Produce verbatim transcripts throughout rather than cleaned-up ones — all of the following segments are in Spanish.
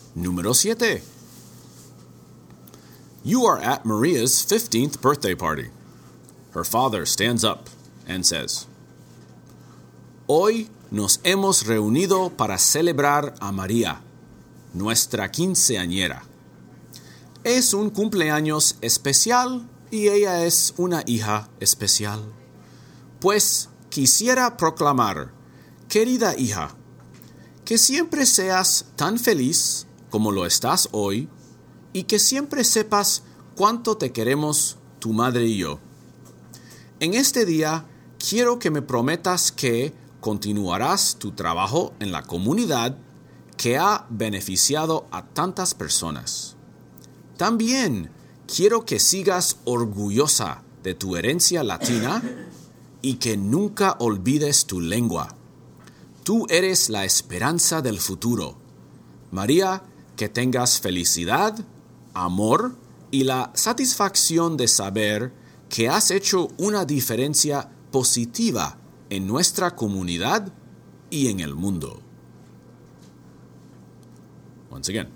Número siete. You are at Maria's fifteenth birthday party. Her father stands up and says, Hoy nos hemos reunido para celebrar a María, nuestra quinceañera. Es un cumpleaños especial y ella es una hija especial. Pues quisiera proclamar, querida hija, que siempre seas tan feliz como lo estás hoy y que siempre sepas cuánto te queremos tu madre y yo. En este día quiero que me prometas que continuarás tu trabajo en la comunidad que ha beneficiado a tantas personas. También quiero que sigas orgullosa de tu herencia latina y que nunca olvides tu lengua. Tú eres la esperanza del futuro. María, que tengas felicidad, amor y la satisfacción de saber que has hecho una diferencia positiva en nuestra comunidad y en el mundo. Once again.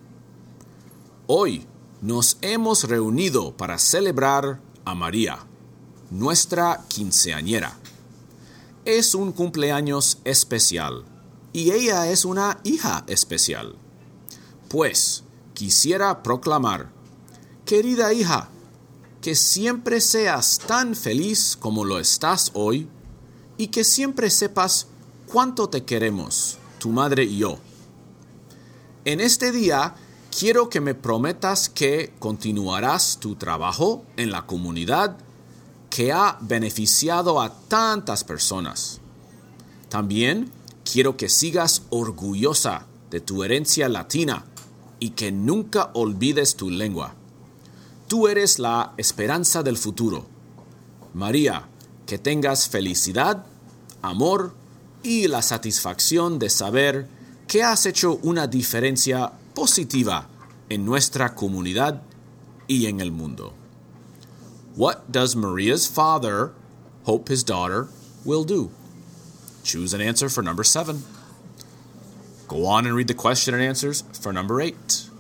Hoy nos hemos reunido para celebrar a María, nuestra quinceañera. Es un cumpleaños especial y ella es una hija especial. Pues quisiera proclamar, querida hija, que siempre seas tan feliz como lo estás hoy y que siempre sepas cuánto te queremos, tu madre y yo. En este día quiero que me prometas que continuarás tu trabajo en la comunidad que ha beneficiado a tantas personas. También quiero que sigas orgullosa de tu herencia latina y que nunca olvides tu lengua. Tú eres la esperanza del futuro. María, que tengas felicidad, amor y la satisfacción de saber que has hecho una diferencia positiva en nuestra comunidad y en el mundo. What does Maria's father hope his daughter will do? Choose an answer for number seven. Go on and read the question and answers for number eight.